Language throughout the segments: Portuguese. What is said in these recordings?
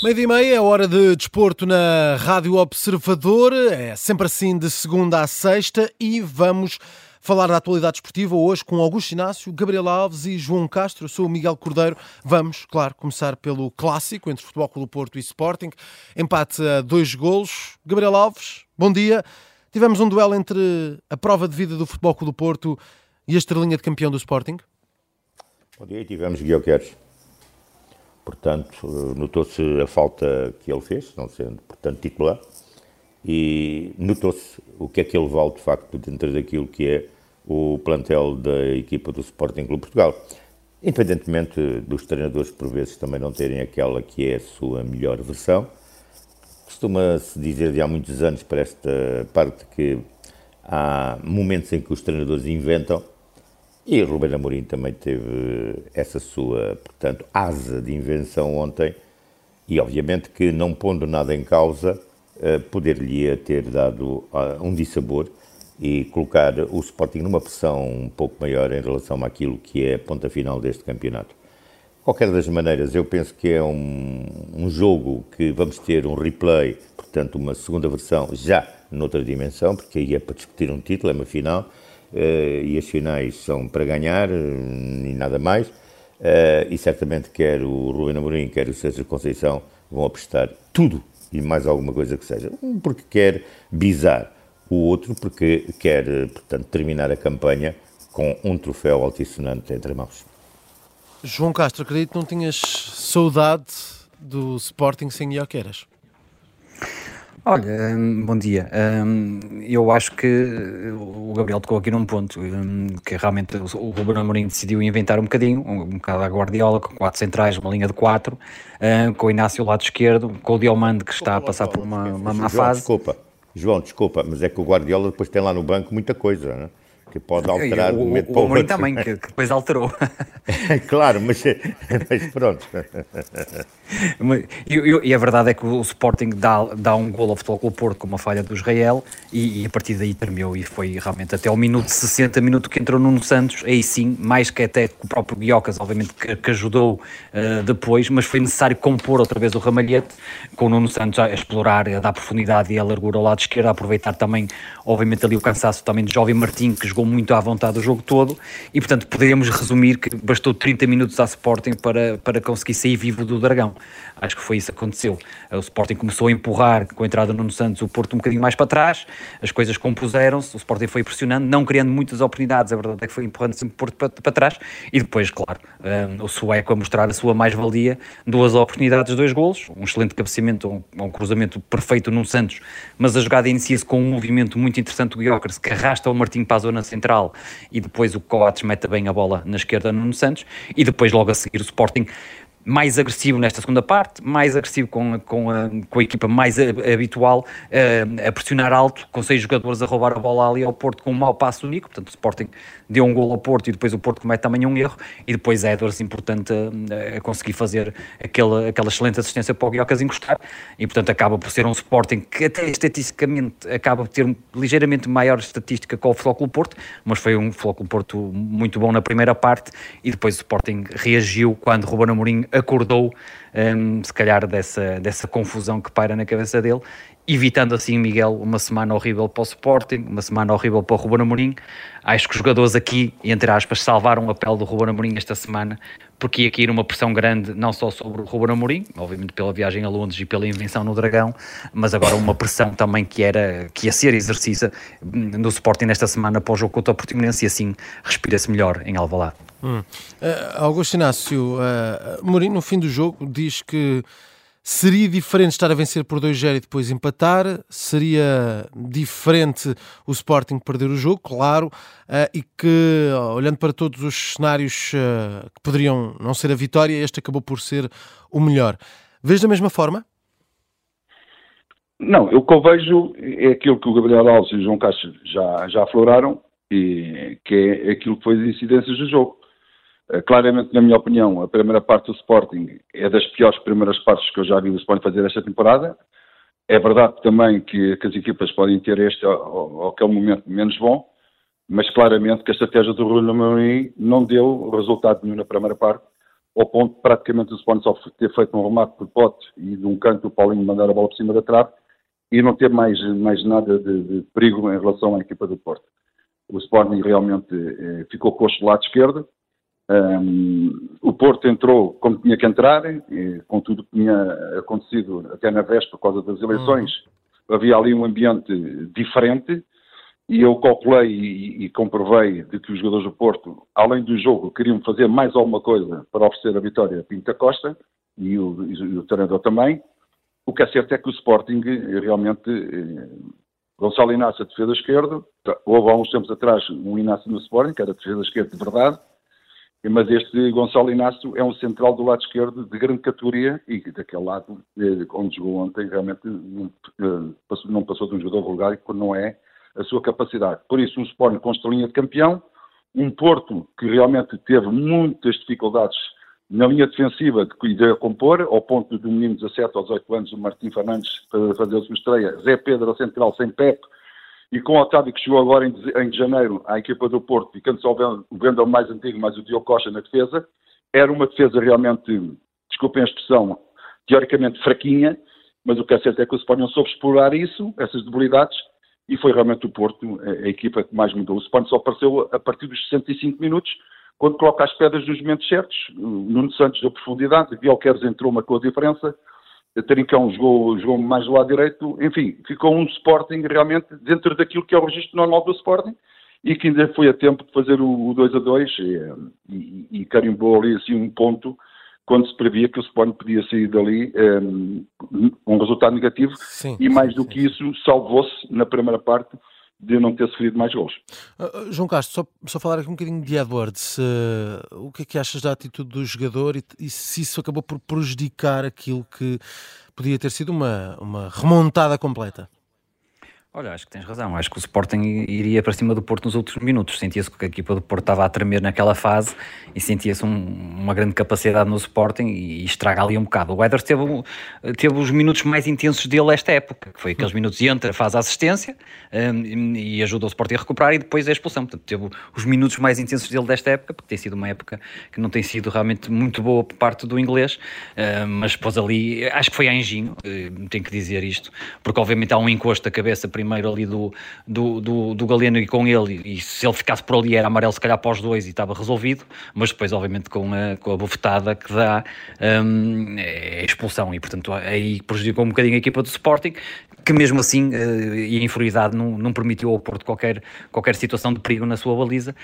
Meio-dia e meia, é hora de desporto na Rádio Observador. É sempre assim de segunda à sexta e vamos falar da atualidade desportiva hoje com Augusto Inácio, Gabriel Alves e João Castro. Eu sou o Miguel Cordeiro. Vamos, claro, começar pelo clássico entre Futebol Clube do Porto e Sporting. Empate a 2 golos. Gabriel Alves, bom dia. Tivemos um duelo entre a prova de vida do Futebol Clube do Porto e a estrelinha de campeão do Sporting. Bom dia, tivemos Guioqueres. Portanto, notou-se a falta que ele fez, não sendo, portanto, titular, e notou-se o que é que ele vale, de facto, dentro daquilo que é o plantel da equipa do Sporting Clube Portugal. Independentemente dos treinadores, por vezes, também não terem aquela que é a sua melhor versão, costuma-se dizer de há muitos anos para esta parte que há momentos em que os treinadores inventam. E Ruben Amorim também teve essa sua, portanto, asa de invenção ontem e, obviamente, que não pondo nada em causa, poder-lhe ter dado um dissabor e colocar o Sporting numa pressão um pouco maior em relação àquilo que é a ponta final deste campeonato. De qualquer das maneiras, eu penso que é um jogo que vamos ter um replay, portanto, uma segunda versão já noutra dimensão, porque aí é para discutir um título, é uma final. E as finais são para ganhar e nada mais, e certamente quer o Ruben Amorim, quer o Sérgio Conceição vão apostar tudo e mais alguma coisa que seja, um porque quer bisar, o outro porque quer, portanto, terminar a campanha com um troféu altissonante entre mãos. João Castro, acredito que não tinhas saudade do Sporting sem Guioqueras. Olha, bom dia. Eu acho que o Gabriel tocou aqui num ponto, que realmente o Ruben Amorim decidiu inventar um bocado a Guardiola, com 4 centrais, uma linha de 4, com o Inácio ao lado esquerdo, com o Diomande, que está a passar por uma má fase. João, desculpa, mas é que o Guardiola depois tem lá no banco muita coisa, não é? Que pode alterar de um momento para o outro. O Amorim também, que depois alterou. Claro, mas pronto. E a verdade é que o Sporting dá um golo ao Futebol Clube Porto com uma falha do Israel e a partir daí tremeu e foi realmente até ao minuto 60, minuto que entrou Nuno Santos, aí sim, mais que até o próprio Guiocas, obviamente que ajudou depois, mas foi necessário compor outra vez o ramalhete, com o Nuno Santos a explorar, a dar profundidade e a largura ao lado esquerdo, a aproveitar também, obviamente, ali o cansaço também de Jovem Martim, que jogou muito à vontade o jogo todo, e portanto poderíamos resumir que bastou 30 minutos à Sporting para conseguir sair vivo do Dragão. Acho que foi isso que aconteceu. O Sporting começou a empurrar, com a entrada do Nuno Santos, o Porto um bocadinho mais para trás, as coisas compuseram-se, o Sporting foi pressionando, não criando muitas oportunidades, a verdade é que foi empurrando sempre o Porto para trás, e depois, claro, o sueco a mostrar a sua mais-valia, 2 oportunidades, 2 golos, um excelente cabeceamento, um cruzamento perfeito no Santos, mas a jogada inicia-se com um movimento muito interessante do Gyökeres, que arrasta o Martim para a zona central, e depois o Coates mete bem a bola na esquerda no Nuno Santos, e depois logo a seguir o Sporting mais agressivo nesta segunda parte, mais agressivo com a equipa mais habitual, a pressionar alto, com 6 jogadores a roubar a bola ali ao Porto com um mau passo único, portanto o Sporting deu um golo ao Porto e depois o Porto comete também um erro, e depois Edwards importante a conseguir fazer aquela excelente assistência para o Guiocas encostar, e portanto acaba por ser um Sporting que até estatisticamente acaba por ter ligeiramente maior estatística que o Futebol Clube Porto, mas foi um Futebol Clube Porto muito bom na primeira parte, e depois o Sporting reagiu quando Ruben Amorim acordou, se calhar dessa confusão que paira na cabeça dele, evitando assim, Miguel, uma semana horrível para o Sporting, uma semana horrível para o Ruben Amorim. Acho que os jogadores aqui, entre aspas, salvaram a pele do Ruben Amorim esta semana, porque ia cair uma pressão grande, não só sobre o Ruben Amorim, obviamente pela viagem a Londres e pela invenção no Dragão, mas agora uma pressão também que ia ser exercícia no Sporting nesta semana após o jogo contra o Portimonense, e assim respira-se melhor em Alvalade. Augusto Inácio, Mourinho no fim do jogo diz que seria diferente estar a vencer por 2-0 e depois empatar, seria diferente o Sporting perder o jogo, claro, e que, olhando para todos os cenários que poderiam não ser a vitória, este acabou por ser o melhor. Vês da mesma forma? Não, o que eu vejo é aquilo que o Gabriel Alves e o João Castro já afloraram, e que é aquilo que foi as incidências do jogo. Claramente, na minha opinião, a primeira parte do Sporting é das piores primeiras partes que eu já vi o Sporting fazer esta temporada. É verdade também que as equipas podem ter este ou aquele momento menos bom, mas claramente que a estratégia do Ruben Amorim não deu resultado nenhum na primeira parte, ao ponto de praticamente o Sporting só ter feito um remate por pote e de um canto o Paulinho mandar a bola por cima da trave e não ter mais nada de perigo em relação à equipa do Porto. O Sporting realmente ficou coxo do lado esquerdo. O Porto entrou como tinha que entrar, com tudo o que tinha acontecido até na véspera por causa das eleições. Havia ali um ambiente diferente e eu calculei e comprovei de que os jogadores do Porto, além do jogo, queriam fazer mais alguma coisa para oferecer a vitória a Pinto da Costa e o treinador também. O que é certo é que o Sporting realmente, Gonçalo Inácio, a defesa esquerda, houve há uns tempos atrás um Inácio no Sporting, que era a defesa esquerda de verdade, mas este Gonçalo Inácio é um central do lado esquerdo de grande categoria e daquele lado onde jogou ontem realmente não passou de um jogador vulgar quando não é a sua capacidade. Por isso, um Sporting com estrelinha de campeão, um Porto que realmente teve muitas dificuldades na linha defensiva de ideia compor, ao ponto do menino de 17 aos 18 anos, o Martim Fernandes, para fazer a sua estreia, Zé Pedro a central sem Pepe, e com o Otávio que chegou agora em janeiro à equipa do Porto, ficando só o Vendel mais antigo, mais o Diogo Costa na defesa, era uma defesa realmente, desculpem a expressão, teoricamente fraquinha, mas o que é certo é que o Sporting não soube explorar isso, essas debilidades, e foi realmente o Porto a equipa que mais mudou. O Sporting só apareceu a partir dos 65 minutos, quando coloca as pedras nos momentos certos. O Nuno Santos deu profundidade, Guilherme entrou, marcou a diferença, Trincão jogou mais do lado direito, enfim, ficou um Sporting realmente dentro daquilo que é o registro normal do Sporting e que ainda foi a tempo de fazer o 2-2 e carimbou ali assim um ponto quando se previa que o Sporting podia sair dali um resultado negativo. Sim, e mais do que isso, salvou-se na primeira parte de não ter sofrido mais gols. João Castro, só falar aqui um bocadinho de Edwards. O que é que achas da atitude do jogador e se isso acabou por prejudicar aquilo que podia ter sido uma remontada completa? Olha, acho que tens razão. Acho que o Sporting iria para cima do Porto nos últimos minutos. Sentia-se que a equipa do Porto estava a tremer naquela fase e sentia-se uma grande capacidade no Sporting e estraga ali um bocado. O Edwards teve os minutos mais intensos dele esta época, que foi aqueles minutos de entra, faz a assistência e ajuda o Sporting a recuperar e depois a expulsão. Portanto, teve os minutos mais intensos dele desta época, porque tem sido uma época que não tem sido realmente muito boa por parte do inglês, mas depois ali, acho que foi a Anjinho, tenho que dizer isto, porque obviamente há um encosto da cabeça primeiro ali do Galeno e com ele, e se ele ficasse por ali era amarelo se calhar para os dois e estava resolvido, mas depois obviamente com a bofetada que dá é a expulsão e portanto aí prejudicou um bocadinho a equipa do Sporting, que mesmo assim e a inferioridade não permitiu ao Porto qualquer situação de perigo na sua baliza.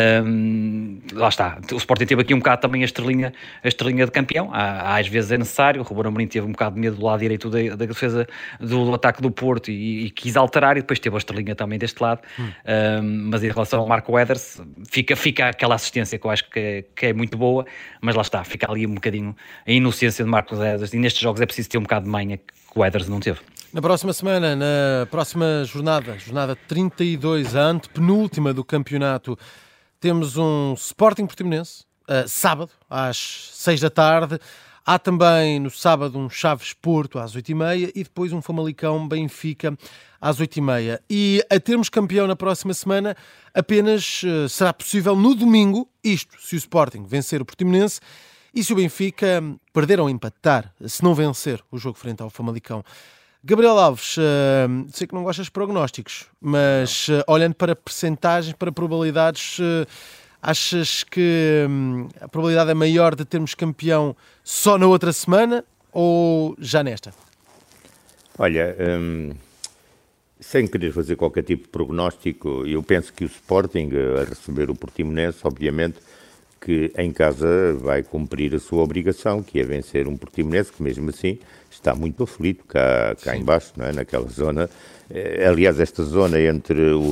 Lá está, o Sporting teve aqui um bocado também a estrelinha de campeão, às vezes é necessário. O Ruben Amorim teve um bocado de medo do lado direito da defesa do ataque do Porto e quis alterar, e depois teve a estrelinha também deste lado. Mas em relação ao Marco Edwards, fica aquela assistência que eu acho que é muito boa, mas lá está, fica ali um bocadinho a inocência de Marco Edwards, e nestes jogos é preciso ter um bocado de manha que o Edwards não teve. Na próxima semana, na próxima jornada 32, a antepenúltima do campeonato, temos um Sporting Portimonense, sábado, às 6 da tarde. Há também no sábado um Chaves Porto às 8h30 e depois um Famalicão Benfica às 8h30. E a termos campeão na próxima semana apenas será possível no domingo, isto se o Sporting vencer o Portimonense e se o Benfica perder ou empatar, se não vencer o jogo frente ao Famalicão. Gabriel Alves, sei que não gostas de prognósticos, mas olhando para percentagens, para probabilidades, achas que a probabilidade é maior de termos campeão só na outra semana ou já nesta? Olha, sem querer fazer qualquer tipo de prognóstico, eu penso que o Sporting, a receber o Portimonense, obviamente, que em casa vai cumprir a sua obrigação, que é vencer um Portimonense, que mesmo assim está muito aflito cá em baixo, não é? Naquela zona. Aliás, esta zona entre o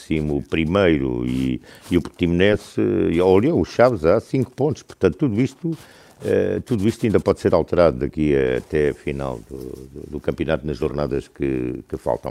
11º e o Portimonense, olha, o Chaves há 5 pontos, portanto tudo isto ainda pode ser alterado daqui até a final do campeonato, nas jornadas que faltam.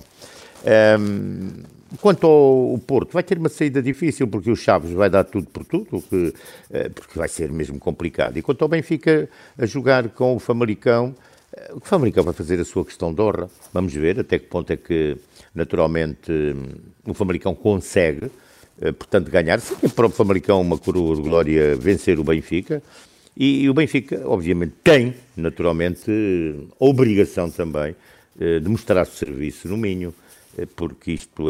Quanto ao Porto, vai ter uma saída difícil, porque o Chaves vai dar tudo por tudo, porque vai ser mesmo complicado. E quanto ao Benfica a jogar com o Famalicão vai fazer a sua questão de honra. Vamos ver até que ponto é que, naturalmente, o Famalicão consegue, portanto, ganhar. Sim, para o Famalicão uma coroa de glória vencer o Benfica, E o Benfica, obviamente, tem, naturalmente, a obrigação também de mostrar serviço no Minho, porque isto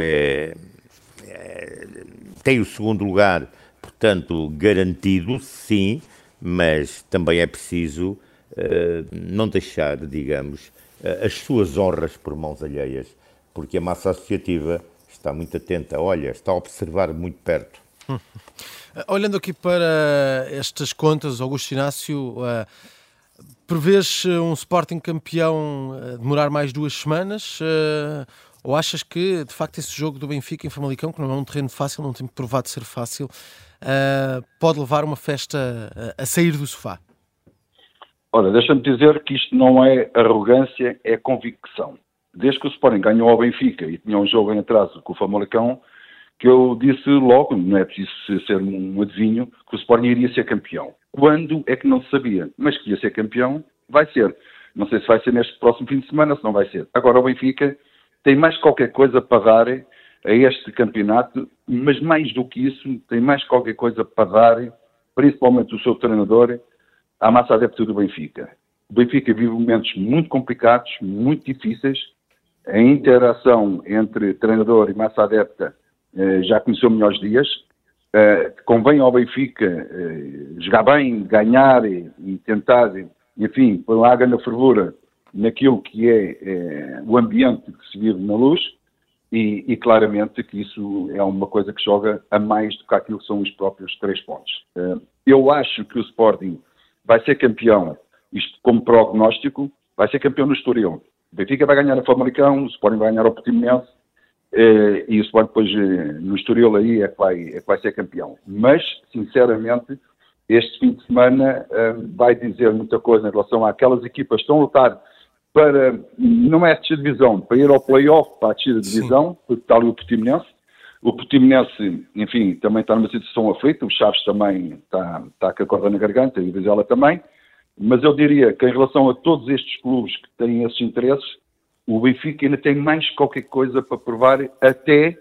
tem o segundo lugar, portanto, garantido, sim, mas também é preciso não deixar, digamos, as suas honras por mãos alheias, porque a massa associativa está muito atenta, olha, está a observar muito perto. Olhando aqui para estas contas, Augusto Inácio, prevês um Sporting campeão demorar mais 2 semanas? Ou achas que, de facto, esse jogo do Benfica em Famalicão, que não é um terreno fácil, não tem provado ser fácil, pode levar uma festa a sair do sofá? Olha, deixa-me dizer que isto não é arrogância, é convicção. Desde que o Sporting ganhou ao Benfica e tinha um jogo em atraso com o Famalicão, que eu disse logo, não é preciso ser um adivinho, que o Sporting iria ser campeão. Quando é que não se sabia, mas que ia ser campeão, vai ser. Não sei se vai ser neste próximo fim de semana, se não vai ser. Agora o Benfica tem mais qualquer coisa para dar a este campeonato, mas mais do que isso, tem mais qualquer coisa para dar, principalmente o seu treinador, à massa adepta do Benfica. O Benfica vive momentos muito complicados, muito difíceis. A interação entre treinador e massa adepta já conheceu melhores dias. Convém ao Benfica jogar bem, ganhar e tentar, enfim, pôr lá a fervura naquilo que é o ambiente que se vive na Luz e claramente que isso é uma coisa que joga a mais do que aquilo que são os próprios 3 pontos. Eu acho que o Sporting vai ser campeão, isto como prognóstico, vai ser campeão no Estoril. O Benfica vai ganhar a Famalicão, o Sporting vai ganhar ao Portimonense, e o Sporting depois no Estoril aí é que vai ser campeão. Mas, sinceramente, este fim de semana vai dizer muita coisa em relação àquelas equipas que estão a lutar para, não é a descer de divisão, para ir ao play-off, para a descida de divisão, porque está ali o Portimonense. O Portimonense, enfim, também está numa situação aflita, o Chaves também está com a corda na garganta, e o Vizela também, mas eu diria que em relação a todos estes clubes que têm esses interesses, o Benfica ainda tem mais qualquer coisa para provar até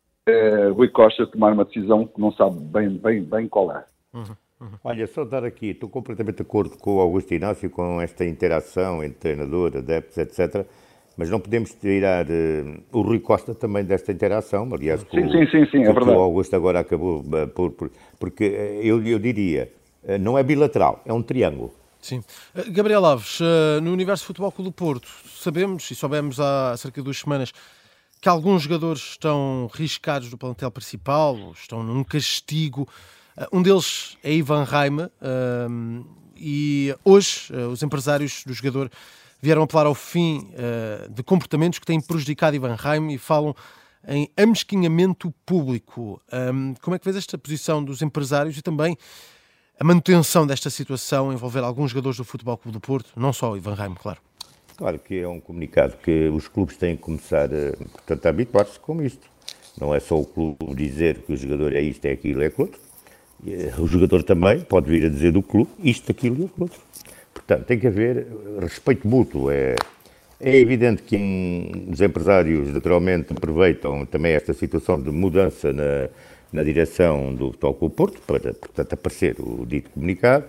Rui Costa tomar uma decisão que não sabe bem qual é. Olha, só dar aqui, estou completamente de acordo com o Augusto Inácio, com esta interação entre treinador, adeptos, etc., mas não podemos tirar o Rui Costa também desta interação, aliás, sim, é verdade. O Augusto agora acabou porque eu diria, não é bilateral, é um triângulo. Sim. Gabriel Alves, no universo do Futebol Clube do Porto, sabemos, e soubemos há cerca de 2 semanas, que alguns jogadores estão riscados do plantel principal, estão num castigo. Um deles é Ivan Raime, e hoje os empresários do jogador vieram apelar ao fim de comportamentos que têm prejudicado Ivan Raime e falam em amesquinhamento público. Como é que vês esta posição dos empresários e também a manutenção desta situação envolver alguns jogadores do Futebol Clube do Porto, não só o Ivan Raime, claro? Claro que é um comunicado que os clubes têm que começar portanto, a habituar-se com isto. Não é só o clube dizer que o jogador é isto, é aquilo, é aquilo outro. O jogador também pode vir a dizer do clube isto, aquilo e aquilo outro. Portanto, tem que haver respeito mútuo. É evidente que os empresários, naturalmente, aproveitam também esta situação de mudança na direção do Futebol Clube Porto, para, portanto, aparecer o dito comunicado.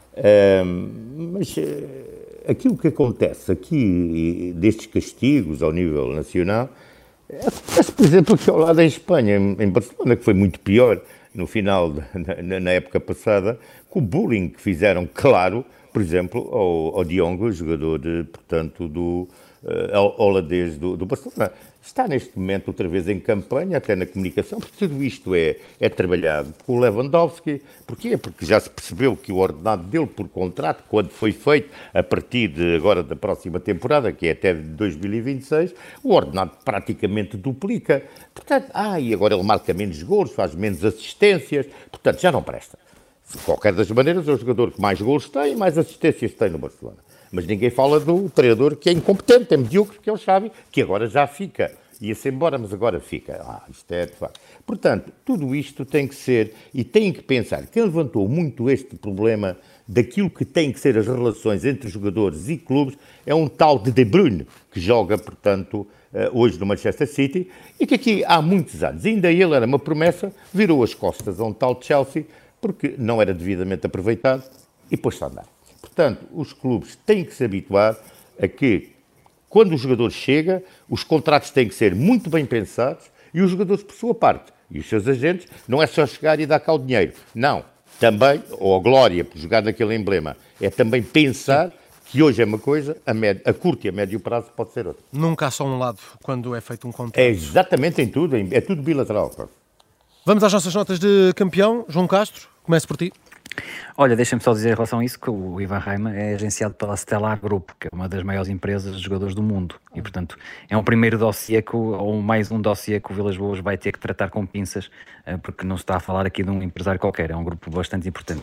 Mas aquilo que acontece aqui, destes castigos ao nível nacional, acontece, por exemplo, aqui ao lado em Espanha, em Barcelona, que foi muito pior no final, na época passada, com o bullying que fizeram, claro, por exemplo, ao Diogo, jogador, portanto, do holandês do Barcelona. Está neste momento outra vez em campanha, até na comunicação, porque tudo isto é trabalhado com o Lewandowski. Porquê? Porque já se percebeu que o ordenado dele por contrato, quando foi feito, a partir agora da próxima temporada, que é até 2026, o ordenado praticamente duplica. Portanto, e agora ele marca menos golos, faz menos assistências, portanto, já não presta. De qualquer das maneiras, é o jogador que mais golos tem e mais assistências tem no Barcelona. Mas ninguém fala do treinador que é incompetente, é medíocre, que é o Xavi, que agora já fica. Ia-se embora, mas agora fica. Isto é de facto. Portanto, tudo isto tem que ser, e tem que pensar, quem levantou muito este problema daquilo que tem que ser as relações entre jogadores e clubes, é um tal de Bruyne, que joga, portanto, hoje no Manchester City, e que aqui há muitos anos, ainda ele era uma promessa, virou as costas a um tal Chelsea, porque não era devidamente aproveitado, e pôs-se a andar. Portanto, os clubes têm que se habituar a que, quando o jogador chega, os contratos têm que ser muito bem pensados e os jogadores, por sua parte, e os seus agentes, não é só chegar e dar cá o dinheiro. Não. Também, ou a glória por jogar naquele emblema, é também pensar que hoje é uma coisa, a curto e a médio prazo pode ser outra. Nunca há só um lado quando é feito um contrato. É exatamente em tudo, é tudo bilateral. Vamos às nossas notas de campeão. João Castro, comece por ti. Olha, deixa-me só dizer em relação a isso que o Ivan Reimer é agenciado pela Stellar Group, que é uma das maiores empresas de jogadores do mundo. E, portanto, é um primeiro dossiê ou mais um dossiê que o Vilas Boas vai ter que tratar com pinças, porque não se está a falar aqui de um empresário qualquer, é um grupo bastante importante.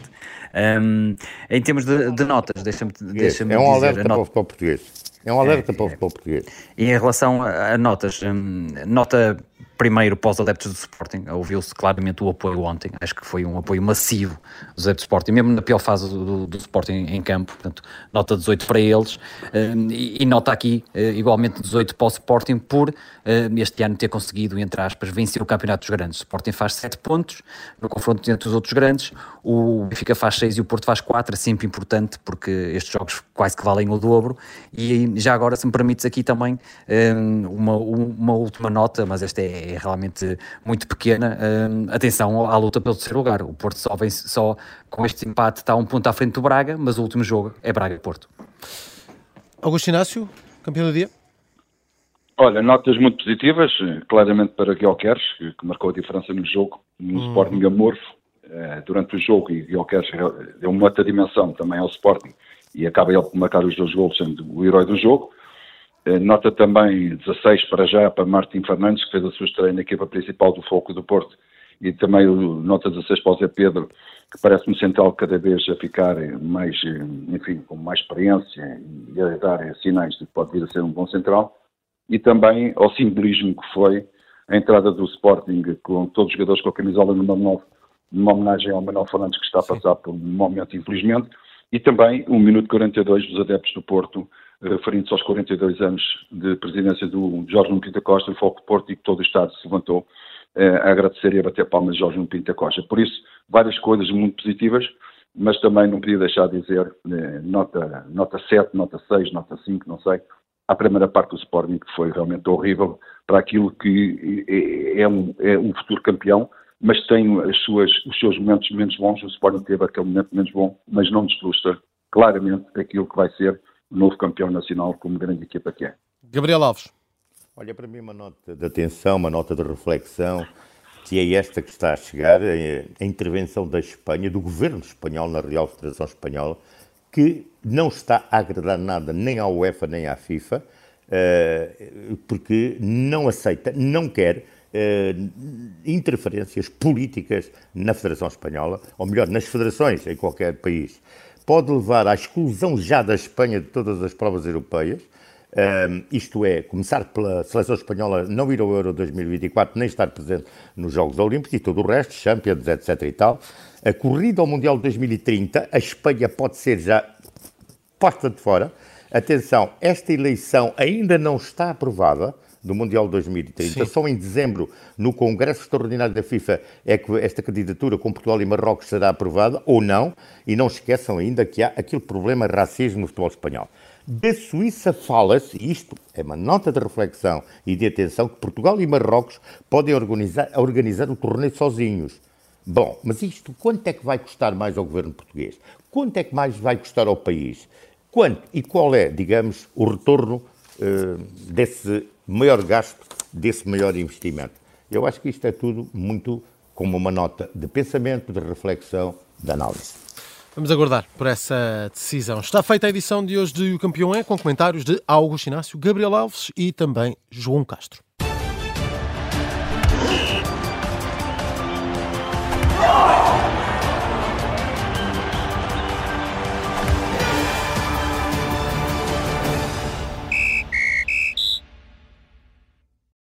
Em termos de notas, deixa-me é um alerta para o futebol português. É um alerta para o futebol português. E em relação a notas, nota primeiro para os adeptos do Sporting, ouviu-se claramente o apoio ontem, acho que foi um apoio massivo dos adeptos do Sporting, mesmo na pior fase do Sporting em campo, portanto, nota 18 para eles, e nota aqui igualmente 18 para o Sporting por este ano ter conseguido, entre aspas, vencer o Campeonato dos Grandes. O Sporting faz 7 pontos no confronto entre os outros grandes, o Benfica faz 6 e o Porto faz 4, é sempre importante porque estes jogos quase que valem o dobro. E já agora, se me permites aqui também uma última nota, mas esta é realmente muito pequena, atenção à luta pelo terceiro lugar. O Porto só com este empate está a 1 ponto à frente do Braga, mas o último jogo é Braga-Porto. Augusto Inácio, campeão do dia. Olha, notas muito positivas, claramente para Gyökeres, que marcou a diferença no jogo, no Sporting amorfo, durante o jogo, e Gyökeres deu uma outra dimensão também ao Sporting, e acaba ele por marcar os 2 golos, sendo o herói do jogo. Nota também 16 para Martim Fernandes, que fez a sua estreia na equipa principal do Foco do Porto, e também nota 16 para o Zé Pedro, que parece-me central cada vez a ficar mais, enfim, com mais experiência e a dar sinais de que pode vir a ser um bom central. E também ao simbolismo que foi a entrada do Sporting, com todos os jogadores com a camisola numa homenagem ao Manuel Fernandes, que está a passar por um momento, infelizmente, e também 1 minuto 42 dos adeptos do Porto, referindo-se aos 42 anos de presidência do Jorge Nuno Pinto da Costa, do Foco do Porto, e que todo o Estado se levantou a agradecer e a bater palmas de Jorge Nuno Pinto da Costa. Por isso, várias coisas muito positivas, mas também não podia deixar de dizer nota 7, nota 6, nota 5, não sei, à primeira parte do Sporting, que foi realmente horrível para aquilo que é um futuro campeão, mas tem os seus momentos menos bons. O Sporting teve aquele momento menos bom, mas não desfrustra claramente aquilo que vai ser o novo campeão nacional, como grande equipa que é. Gabriel Alves. Olha, para mim uma nota de atenção, uma nota de reflexão, que é esta que está a chegar, a intervenção da Espanha, do governo espanhol na Real Federação Espanhola, que não está a agradar nada nem à UEFA nem à FIFA, porque não aceita, não quer interferências políticas na Federação Espanhola, ou melhor, nas federações em qualquer país. Pode levar à exclusão já da Espanha de todas as provas europeias, isto é, começar pela seleção espanhola não ir ao Euro 2024, nem estar presente nos Jogos Olímpicos e todo o resto, Champions, etc. e tal. A corrida ao Mundial de 2030, a Espanha pode ser já posta de fora. Atenção, esta eleição ainda não está aprovada, do Mundial de 2030. Sim. Só em dezembro, no Congresso Extraordinário da FIFA, é que esta candidatura com Portugal e Marrocos será aprovada, ou não, e não esqueçam ainda que há aquele problema de racismo no futebol espanhol. Da Suíça fala-se, e isto é uma nota de reflexão e de atenção, que Portugal e Marrocos podem organizar o torneio sozinhos. Bom, mas isto quanto é que vai custar mais ao governo português? Quanto é que mais vai custar ao país? Quanto e qual é, digamos, o retorno desse maior gasto, desse maior investimento? Eu acho que isto é tudo muito como uma nota de pensamento, de reflexão, de análise. Vamos aguardar por essa decisão. Está feita a edição de hoje de O Campeão é, com comentários de Augusto Inácio, Gabriel Alves e também João Castro.